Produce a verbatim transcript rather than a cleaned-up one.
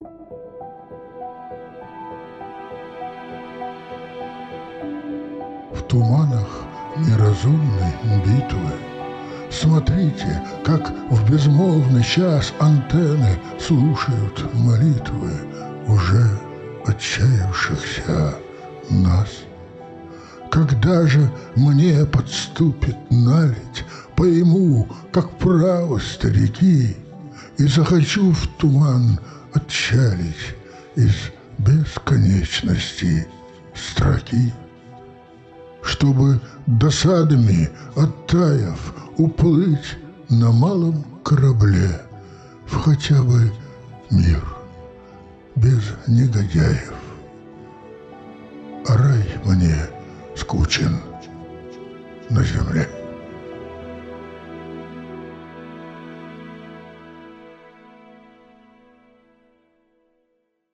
В туманах неразумной битвы смотрите, как в безмолвный час антенны слушают молитвы уже отчаявшихся нас. Когда же мне подступит наледь, пойму, как право старики, и захочу в туман отчалить из бесконечности строки, чтобы досадами оттаяв уплыть на малом корабле в хотя бы мир без негодяев. А рай мне скучен на земле.